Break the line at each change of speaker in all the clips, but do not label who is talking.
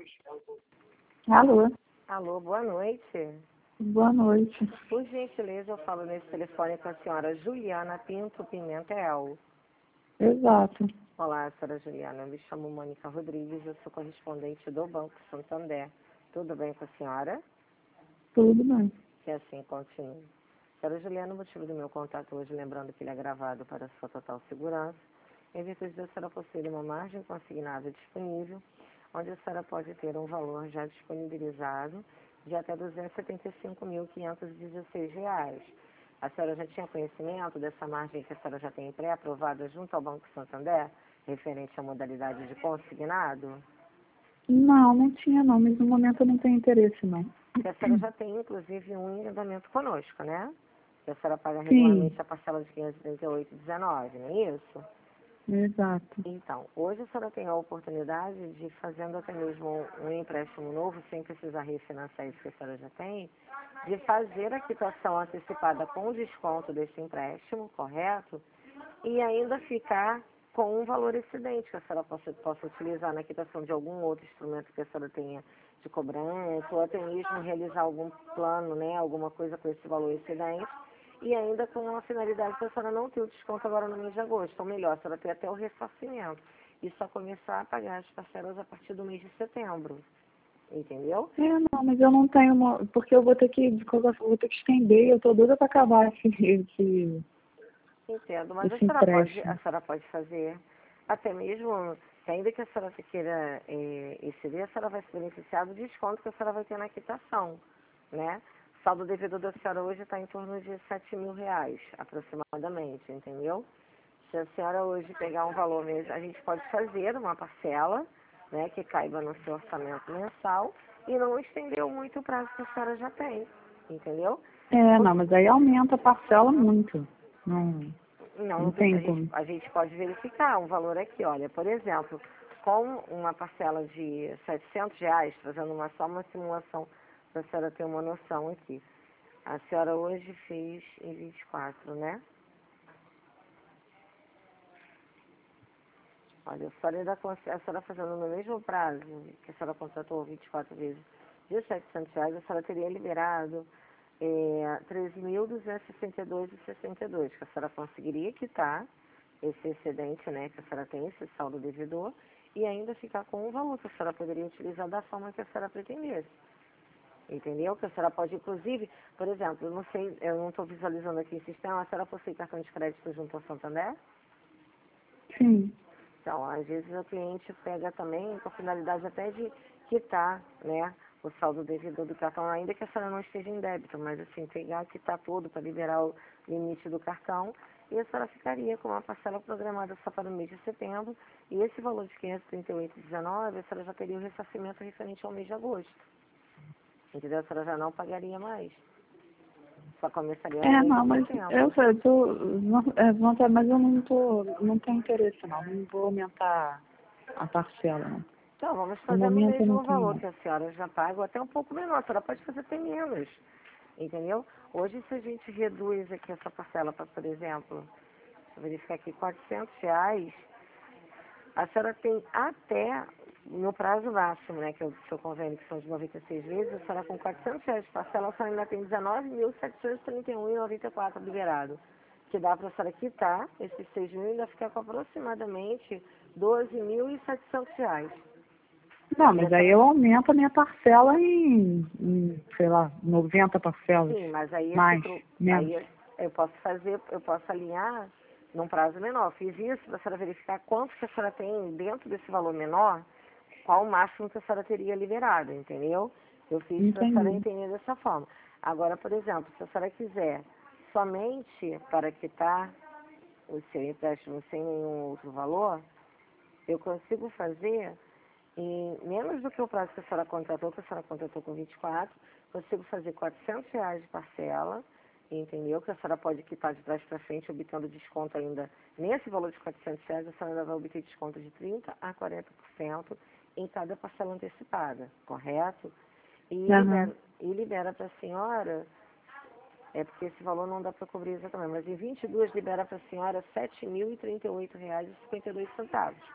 Alô?
Alô, boa noite.
Boa noite.
Por gentileza, eu falo nesse telefone com a senhora Juliana Pinto Pimentel.
Exato.
Olá, senhora Juliana. Eu me chamo Mônica Rodrigues, eu sou correspondente do Banco Santander. Tudo bem com a senhora?
Tudo bem.
Que assim continue. Senhora Juliana, o motivo do meu contato hoje, lembrando que ele é gravado para sua total segurança, em virtude da senhora possuir uma margem consignada disponível, onde a senhora pode ter um valor já disponibilizado de até R$ 275.516. A senhora já tinha conhecimento dessa margem que a senhora já tem pré-aprovada junto ao Banco Santander, referente à modalidade de consignado?
Não tinha não, mas no momento eu não tenho interesse não.
Que a senhora já tem, inclusive, um endividamento conosco, né? Que a senhora paga
Sim,
regularmente a parcela de R$ 538,19, não é isso?
exato.
Então, hoje a senhora tem a oportunidade de, fazendo até mesmo um empréstimo novo, sem precisar refinanciar isso que a senhora já tem, de fazer a quitação antecipada com desconto desse empréstimo, correto? E ainda ficar com um valor excedente que a senhora possa utilizar na quitação de algum outro instrumento que a senhora tenha de cobrança, ou até mesmo realizar algum plano, né, alguma coisa com esse valor excedente, e ainda com a finalidade que a senhora não ter o desconto agora no mês de agosto, ou melhor, a senhora ter até o ressarcimento, e só começar a pagar as parcelas a partir do mês de setembro, entendeu?
Não, mas eu não tenho porque eu vou ter que, vou ter que estender, eu tô doida para acabar
Entendo, mas
esse
a
empréstimo.
senhora pode fazer, até mesmo, ainda que a senhora queira exceder, a senhora vai se beneficiar do desconto que a senhora vai ter na quitação, né? O saldo devido da senhora hoje está em torno de R$ 7.000, aproximadamente, entendeu? Se a senhora hoje pegar um valor mesmo, a gente pode fazer uma parcela, né, que caiba no seu orçamento mensal e não estendeu muito o prazo que a senhora já tem, entendeu?
Não, mas aí aumenta a parcela muito. Não,
Não,
não tem
a gente,
como.
a gente pode verificar um valor aqui, olha, por exemplo, com uma parcela de R$ 700, trazendo só uma simulação para a senhora ter uma noção aqui. A senhora hoje fez em 24, né? Olha, a senhora fazendo no mesmo prazo que a senhora contratou 24 vezes de R$ 700, a senhora teria liberado 3.262,62, que a senhora conseguiria quitar esse excedente, né, que a senhora tem, esse saldo devedor, e ainda ficar com um valor que a senhora poderia utilizar da forma que a senhora pretendesse. Entendeu? Que a senhora pode, inclusive, por exemplo, não sei, eu não estou visualizando aqui o sistema, a senhora possui cartão de crédito junto ao Santander?
Sim.
Então, às vezes o cliente pega também com a finalidade até de quitar, né, o saldo devedor do cartão, ainda que a senhora não esteja em débito, mas assim, pegar, quitar tudo para liberar o limite do cartão, e a senhora ficaria com uma parcela programada só para o mês de setembro, e esse valor de R$ 538,19, a senhora já teria o ressarcimento referente ao mês de agosto. Entendeu? A senhora já não pagaria mais. Só começaria no mês
Não,
de
mas
setembro.
eu sei, mas eu não tenho interesse não vou aumentar a parcela, não.
Então, vamos
No
fazer no
momento eu não
mesmo
tenho
valor
não.
que a senhora já paga, ou até um pouco menor. A senhora pode fazer até menos, entendeu? Hoje, se a gente reduz aqui essa parcela para, por exemplo, deixa eu verificar aqui, R$ 400, a senhora tem até, no prazo máximo, né, que é o seu convênio, que são de 96 vezes, a senhora com R$ 400 de parcela, a senhora ainda tem R$ 19.731,94 liberado, que dá para a senhora quitar esses 6.000 e ainda ficar com aproximadamente R$ 12.700.
Não,
E a
mas aí
senhora,
eu aumento a minha parcela sei lá, 90 parcelas.
sim, mas aí,
Menos.
aí eu posso alinhar num prazo menor. Fiz isso para a senhora verificar quanto que a senhora tem dentro desse valor menor, qual o máximo que a senhora teria liberado, entendeu? Eu fiz para a senhora
Entendi.
entender dessa forma. Agora, por exemplo, se a senhora quiser somente para quitar o seu empréstimo sem nenhum outro valor, eu consigo fazer em menos do que o prazo que a senhora contratou, com 24, consigo fazer R$ 400 de parcela, entendeu? Que a senhora pode quitar de trás para frente, obtendo desconto ainda nesse valor de R$ 400, a senhora ainda vai obter desconto de 30% a 40% em cada parcela antecipada, correto? E
Aham.
libera para a senhora, porque esse valor não dá para cobrir exatamente, mas em 22 libera para a senhora R$ 7.038,52,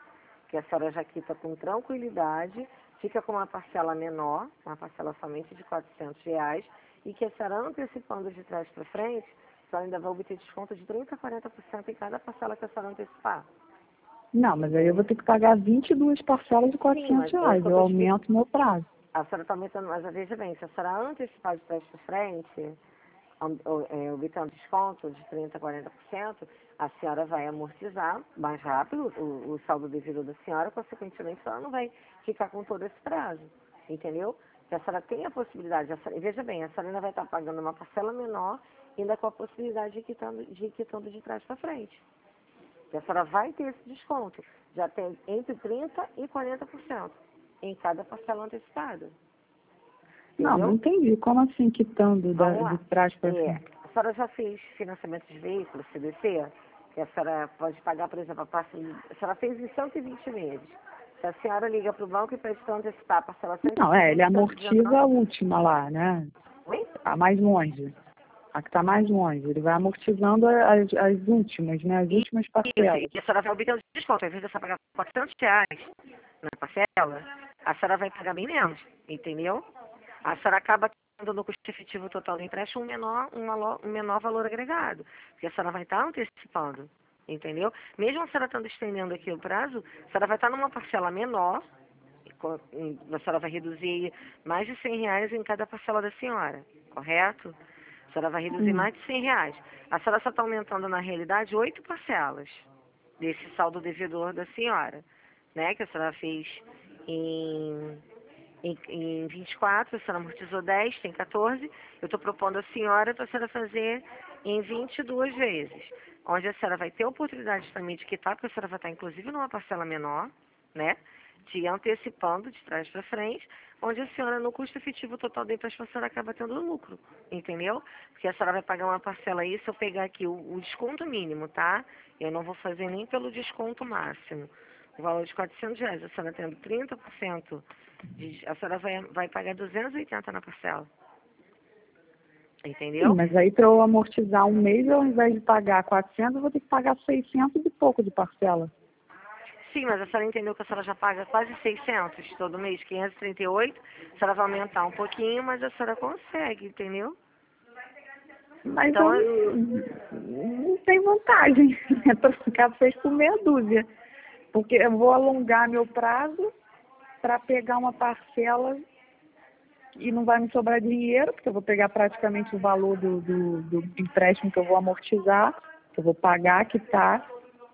que a senhora já quita com tranquilidade, fica com uma parcela menor, uma parcela somente de R$ 400, e que a senhora antecipando de trás para frente, a senhora ainda vai obter desconto de 30% a 40% em cada parcela que a senhora antecipar.
Não, mas aí eu vou ter que pagar 22 parcelas de R$ 400. Eu aumento meu prazo.
A senhora está aumentando, mas veja bem, se a senhora antecipar de trás para frente, obtendo desconto de 30% a 40%, a senhora vai amortizar mais rápido o saldo devido da senhora, consequentemente a senhora não vai ficar com todo esse prazo, entendeu? Se a senhora tem a possibilidade, e veja bem, a senhora ainda vai estar pagando uma parcela menor, ainda com a possibilidade de ir quitando de trás para frente. E a senhora vai ter esse desconto, já tem entre 30% e 40% em cada parcela antecipada.
Não, não entendi. Como assim quitando de trás para frente?
A senhora já fez financiamento de veículos, CDC? Que a senhora pode pagar, por exemplo, a senhora fez em 120 meses. Se a senhora liga para o banco e pede para antecipar a parcela 120,
não, ele amortiza a última lá, né?
Oi?
A mais longe. A que está mais longe. Ele vai amortizando as últimas, né? As últimas parcelas.
Isso, e a senhora vai obter desconto. Ao invés de você pagar R$ 400 na parcela, a senhora vai pagar bem menos, entendeu? A senhora acaba tendo no custo efetivo total do empréstimo um menor valor agregado, porque a senhora vai estar antecipando, entendeu? Mesmo a senhora estando estendendo aqui o prazo, a senhora vai estar numa parcela menor, a senhora vai reduzir mais de R$ 100 em cada parcela da senhora, correto? A senhora vai reduzir mais de R$ 100. A senhora só está aumentando, na realidade, 8 parcelas desse saldo devedor da senhora, né? Que a senhora fez em 24, a senhora amortizou 10, tem 14. Eu estou propondo a senhora para a senhora fazer em 22 vezes, onde a senhora vai ter a oportunidade também de quitar, porque a senhora vai estar, inclusive, numa parcela menor, né? Te antecipando de trás para frente, onde a senhora, no custo efetivo total do empréstimo, a senhora acaba tendo lucro, entendeu? Porque a senhora vai pagar uma parcela aí, se eu pegar aqui o desconto mínimo, tá? Eu não vou fazer nem pelo desconto máximo. O valor de R$ 400, a senhora tendo 30%, a senhora vai pagar 280 na parcela. Entendeu?
Sim, mas aí para eu amortizar um mês, ao invés de pagar 400, eu vou ter que pagar 600 e pouco de parcela.
Sim, mas a senhora entendeu que a senhora já paga quase 600 todo mês, 538. A senhora vai aumentar um pouquinho, mas a senhora consegue, entendeu?
Mas
então,
não tem vantagem. É para ficar 6 por meia dúzia. Porque eu vou alongar meu prazo para pegar uma parcela e não vai me sobrar dinheiro, porque eu vou pegar praticamente o valor do empréstimo que eu vou amortizar, que eu vou pagar, quitar.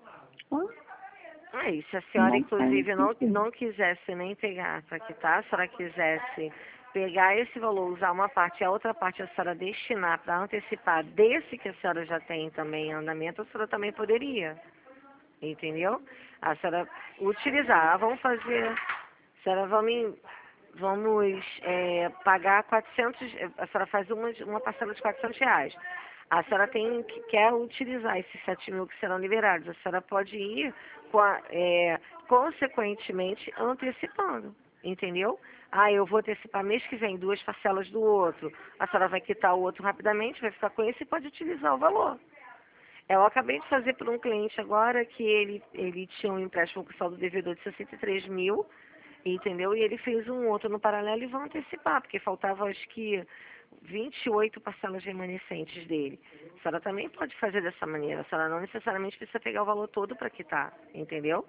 E se a senhora, inclusive, não quisesse nem pegar para quitar, a senhora quisesse pegar esse valor, usar uma parte e a outra parte a senhora destinar para antecipar desse que a senhora já tem também em andamento, a senhora também poderia. Entendeu? A senhora utilizar, vamos fazer, a senhora vamos pagar 400, a senhora faz uma parcela de R$ 400. A senhora quer utilizar esses 7 mil que serão liberados. A senhora pode ir, consequentemente, antecipando, entendeu? Eu vou antecipar mês que vem 2 parcelas do outro. A senhora vai quitar o outro rapidamente, vai ficar com esse e pode utilizar o valor. Eu acabei de fazer para um cliente agora que ele tinha um empréstimo com saldo devedor de 63 mil, entendeu? E ele fez um outro no paralelo e vão antecipar, porque faltavam acho que 28 parcelas remanescentes dele. A senhora também pode fazer dessa maneira, a senhora não necessariamente precisa pegar o valor todo para quitar, entendeu?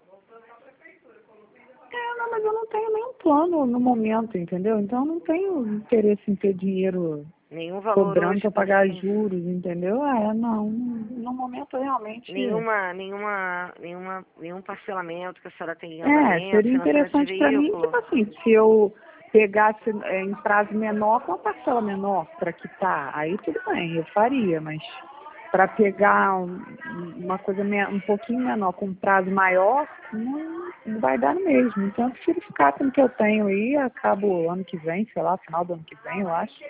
Não, mas eu não tenho nenhum plano no momento, entendeu? Então eu não tenho interesse em ter dinheiro
nenhum valor
cobrando para pagar
assim,
juros, entendeu? Não. No momento realmente.
Nenhum parcelamento que a senhora tem em andamento,
seria interessante para mim, tipo assim, se eu pegasse em prazo menor com a parcela menor para quitar, aí tudo bem, eu faria, mas para pegar uma coisa um pouquinho menor com um prazo maior, não vai dar no mesmo. Então eu prefiro ficar com o que eu tenho aí, acabo ano que vem, sei lá, final do ano que vem, eu acho.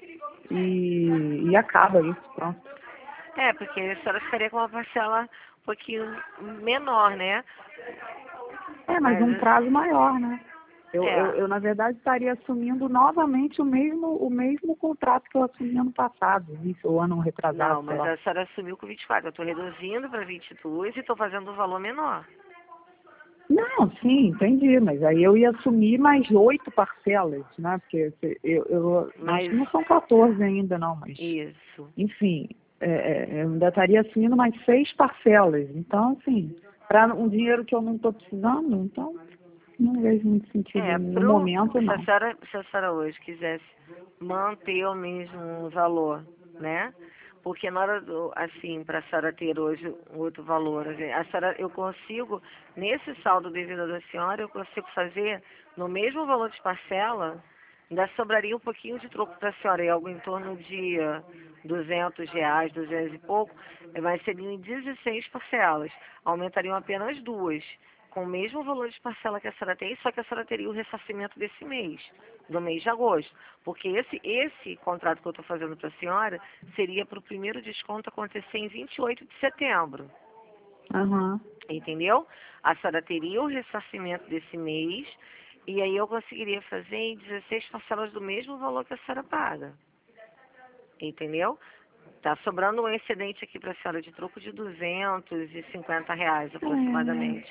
E acaba isso, pronto.
Porque a senhora ficaria com uma parcela um pouquinho menor, né?
Mas um prazo maior, né? Eu, na verdade, estaria assumindo novamente o mesmo contrato que eu assumi ano passado, o ano retrasado.
Não, mas a senhora assumiu com 24. Eu estou reduzindo para 22 e estou fazendo um valor menor.
Não, sim, entendi, mas aí eu ia assumir mais 8 parcelas, né? Porque eu acho
Mas
que não são 14 ainda, não, mas
isso.
enfim, eu ainda estaria assumindo mais 6 parcelas. Então, assim, para um dinheiro que eu não estou precisando, então não vejo muito sentido no momento, não.
Se a senhora hoje quisesse manter o mesmo valor, né? Porque na hora do, assim, para a senhora ter hoje um outro valor, a senhora, eu consigo, nesse saldo devido da senhora, eu consigo fazer no mesmo valor de parcela, ainda sobraria um pouquinho de troco para a senhora, algo em torno de R$ 200, 200 e pouco, mas seriam em 16 parcelas, aumentariam apenas duas com o mesmo valor de parcela que a senhora tem, só que a senhora teria o ressarcimento desse mês, do mês de agosto. Porque esse contrato que eu estou fazendo para a senhora seria para o primeiro desconto acontecer em 28 de setembro.
Aham.
Entendeu? A senhora teria o ressarcimento desse mês e aí eu conseguiria fazer em 16 parcelas do mesmo valor que a senhora paga. Entendeu? Tá sobrando um excedente aqui para a senhora de troco de R$ 250 aproximadamente.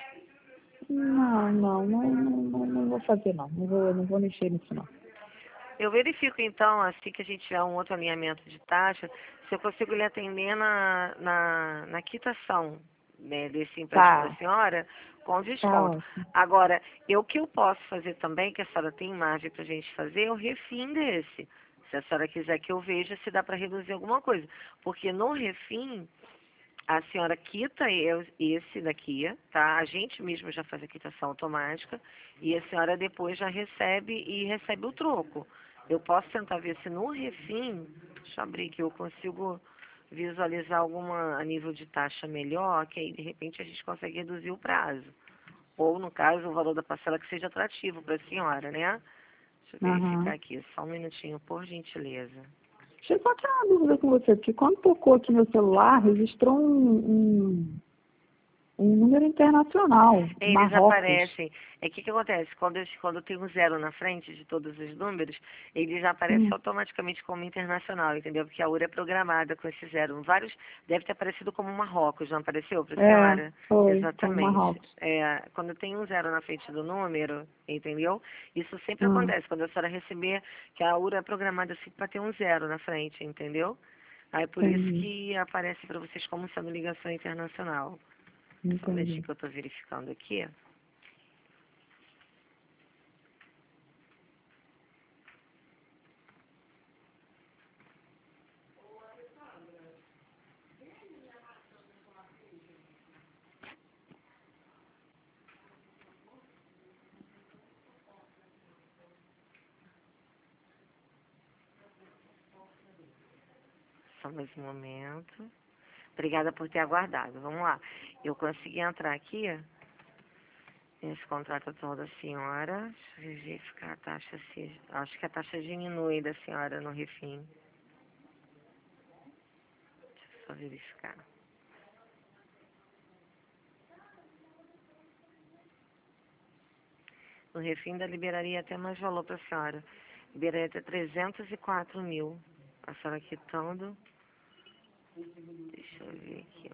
Não vou fazer, não. Não vou mexer nisso, não.
Eu verifico então, assim que a gente tiver um outro alinhamento de taxa, se eu consigo lhe atender na quitação, né, desse empréstimo da
Tá,
senhora com
tá
desconto.
ótimo.
Agora, o que eu posso fazer também, que a senhora tem margem para a gente fazer, é o refim desse. Se a senhora quiser que eu veja se dá para reduzir alguma coisa. Porque no refim, a senhora quita esse daqui, tá? A gente mesmo já faz a quitação automática e a senhora depois já recebe o troco. Eu posso tentar ver se no refim, deixa eu abrir aqui, eu consigo visualizar alguma a nível de taxa melhor, que aí de repente a gente consegue reduzir o prazo. Ou, no caso, o valor da parcela que seja atrativo para a senhora, né? Deixa eu verificar
Aham.
aqui, só um minutinho, por gentileza.
Deixa eu só tirar uma dúvida com você, porque quando tocou aqui meu celular, registrou um número internacional,
Eles
Marrocos.
aparecem. É o que acontece? Quando tem um zero na frente de todos os números, eles aparecem
Hum,
automaticamente como internacional, entendeu? Porque a URA é programada com esse zero. Vários deve ter aparecido como Marrocos, não apareceu para a senhora?
foi, como
Exatamente.
Marrocos.
Quando tem um zero na frente do número, entendeu? Isso sempre
Ah,
acontece. Quando a senhora receber, que a URA é programada assim para ter um zero na frente, entendeu? Aí por isso
entendi,
que aparece para vocês como sendo ligação internacional. Só um
entendi.
minutinho que eu estou verificando aqui. Só mais um momento. Obrigada por ter aguardado. Vamos lá. Eu consegui entrar aqui nesse contrato atual da senhora. Deixa eu verificar a taxa. Acho que a taxa diminui da senhora no refim. Deixa eu só verificar. No refim ainda liberaria até mais valor para a senhora. Liberaria até 304 mil. A senhora quitando. Deixa eu ver aqui.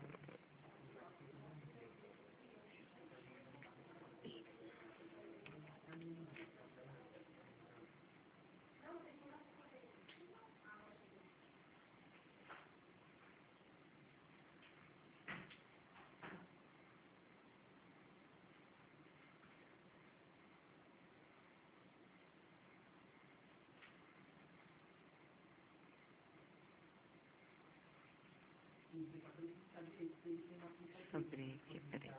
Deixa eu abrir aqui, peraí.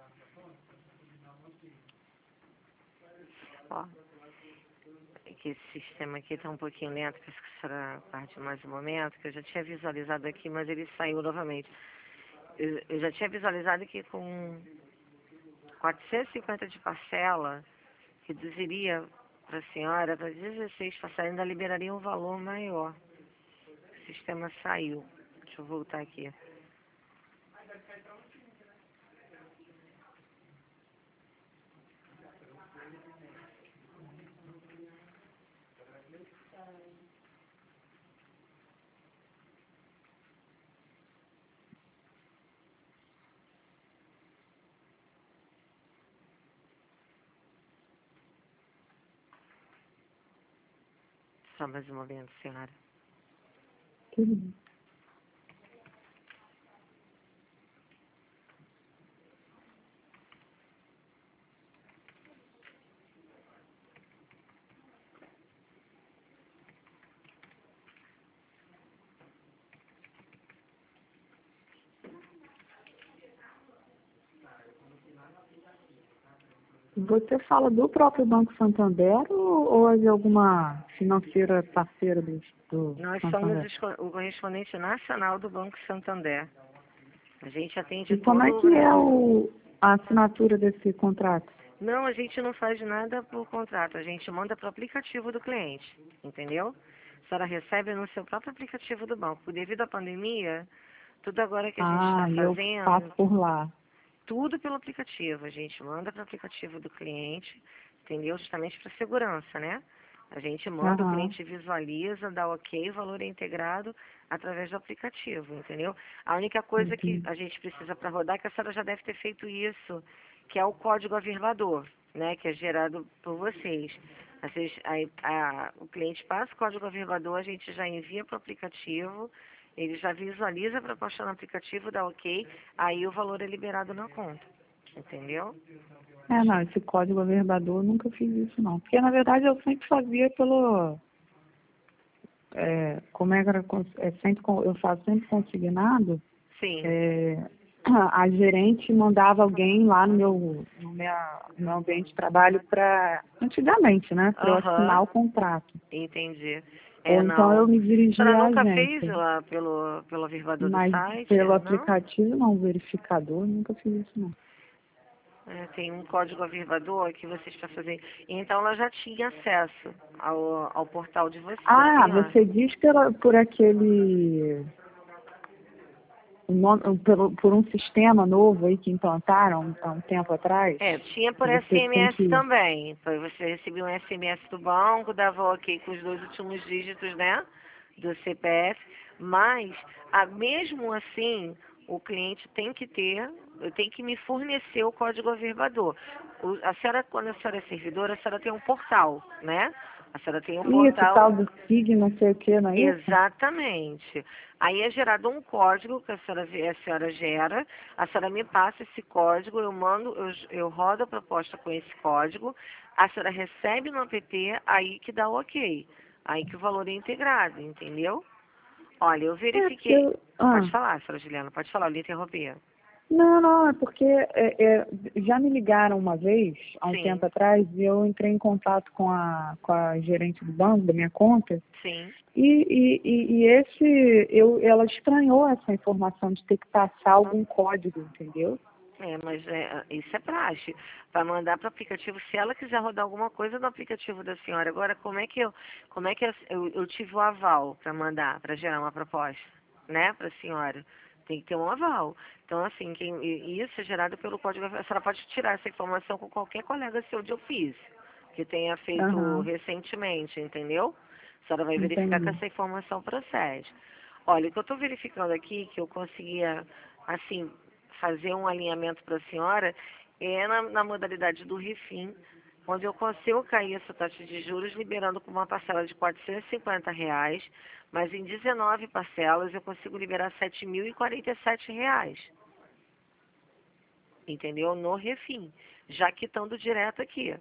Ó, é que esse sistema aqui está um pouquinho lento, que acho que a senhora parte mais um momento, que eu já tinha visualizado aqui, mas ele saiu novamente. Eu já tinha visualizado que com 450 de parcela, reduziria para a senhora para 16 parcelas, ainda liberaria um valor maior. O sistema saiu. Deixa eu voltar aqui. Só mais um momento, senhora.
Tudo bem. Você fala do próprio Banco Santander ou é de alguma financeira parceira do
Nós
Santander?
somos o correspondente nacional do Banco Santander. A gente atende
E como é
todo o
que é
Brasil.
a assinatura desse contrato?
Não, a gente não faz nada por contrato. A gente manda para o aplicativo do cliente, entendeu? A senhora recebe no seu próprio aplicativo do banco. Devido à pandemia, tudo agora que a gente está
Ah, eu passo
fazendo,
por lá.
tudo pelo aplicativo. A gente manda para o aplicativo do cliente, entendeu? Justamente para segurança, né? A gente manda, o
Aham,
cliente visualiza, dá ok, o valor é integrado através do aplicativo, entendeu? A única coisa que
entendi.
a gente precisa para rodar, que a senhora já deve ter feito isso, que é o código averlador, né? Que é gerado por vocês. O cliente passa o código averlador, a gente já envia para o aplicativo, ele já visualiza a proposta no aplicativo, dá ok, aí o valor é liberado na conta, entendeu?
Não, esse código averbador eu nunca fiz isso não. Porque na verdade eu sempre fazia como é que era, eu faço sempre consignado,
Sim,
é, a gerente mandava alguém lá no meu ambiente de trabalho antigamente, né, para eu assinar
aham.
o contrato.
Entendi. É,
Ou então eu
não.
me
A senhora
dirigia à
nunca fez
agência.
lá pelo averiguador do
Mas
site,
pelo
não?
aplicativo não, verificador, nunca fiz isso não.
É, tem um código averiguador que vocês para fazer. Então ela já tinha acesso ao portal de vocês, da
Ah,
senhora.
você diz por aquele por um sistema novo aí que implantaram há um tempo atrás,
É, tinha por
que você tem
SMS
que.
também. Você recebia um SMS do banco, dava ok com os 2 últimos dígitos, né? Do CPF. Mas, mesmo assim, o cliente tem que me fornecer o código averiguador. A senhora, quando a senhora é servidora, a senhora tem um portal, né? A senhora tem um
Isso,
portal.
tal do SIG, não sei o que, não é isso?
Exatamente. Aí é gerado um código que a senhora gera, a senhora me passa esse código, eu mando, eu rodo a proposta com esse código, a senhora recebe no app, aí que dá o ok. Aí que o valor é integrado, entendeu? Olha, eu
É, porque
verifiquei.
eu.
Pode falar, senhora Juliana, pode falar, eu lhe interrompi.
Não, não, é porque já me ligaram uma vez, há um
Sim,
tempo atrás, e eu entrei em contato com a gerente do banco, da minha conta,
sim.
ela estranhou essa informação de ter que passar algum código, entendeu?
É, mas isso é praxe. Para mandar para o aplicativo, se ela quiser rodar alguma coisa no aplicativo da senhora. Agora, como é que eu tive o aval para mandar, para gerar uma proposta, né, para a senhora? Tem que ter um aval. Então, assim, e isso é gerado pelo código. A senhora pode tirar essa informação com qualquer colega seu de ofício, que tenha feito
Aham,
recentemente, entendeu? A senhora vai verificar que
entendi.
essa informação procede. Olha, o que eu estou verificando aqui, que eu conseguia, assim, fazer um alinhamento para a senhora, é na modalidade do refim, onde eu consigo cair essa taxa de juros, liberando com uma parcela de R$ 450, mas em 19 parcelas eu consigo liberar R$ 7.047, entendeu? No refim, já quitando direto aqui.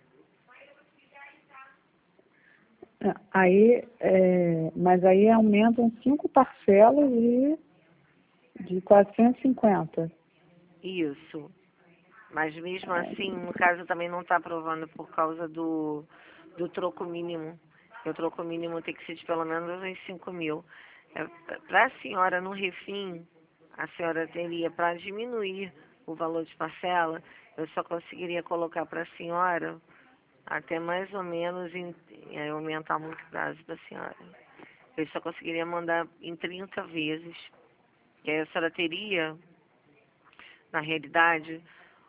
Mas aí aumentam 5 parcelas de 450.
Isso. Mas mesmo assim, no caso, também não está aprovando por causa do troco mínimo. O troco mínimo tem que ser de pelo menos uns 5.000. Para a senhora, no refim, a senhora teria, para diminuir o valor de parcela, eu só conseguiria colocar para a senhora até mais ou menos aumentar muito o prazo da senhora. Eu só conseguiria mandar em 30 vezes. E aí a senhora teria, na realidade,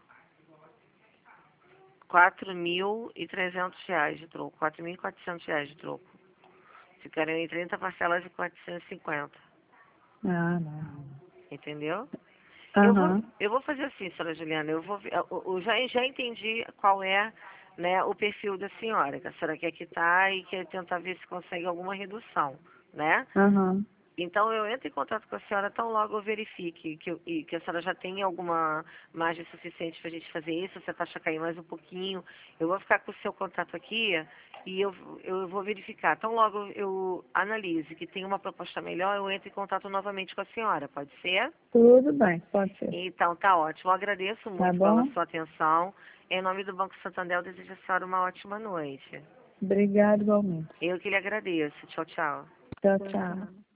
R$ 4.300 de troco, R$ 4.400 de troco. Ficariam em 30 parcelas de 450,
Ah, não.
entendeu?
Aham.
Eu vou fazer assim, senhora Juliana, eu já entendi qual é, né, o perfil da senhora, que a senhora quer quitar e quer tentar ver se consegue alguma redução, né?
Aham.
Então, eu entro em contato com a senhora tão logo eu verifique que a senhora já tem alguma margem suficiente para a gente fazer isso, se a taxa cair mais um pouquinho. Eu vou ficar com o seu contato aqui e eu vou verificar. Tão logo eu analise que tem uma proposta melhor, eu entro em contato novamente com a senhora, pode ser?
Tudo bem, pode ser.
Então, tá ótimo. Eu agradeço
Tá
muito pela
bom?
sua atenção. Em nome do Banco Santander, eu desejo à senhora uma ótima noite.
Obrigada igualmente.
Eu que lhe agradeço. Tchau, tchau.
Tchau, tchau.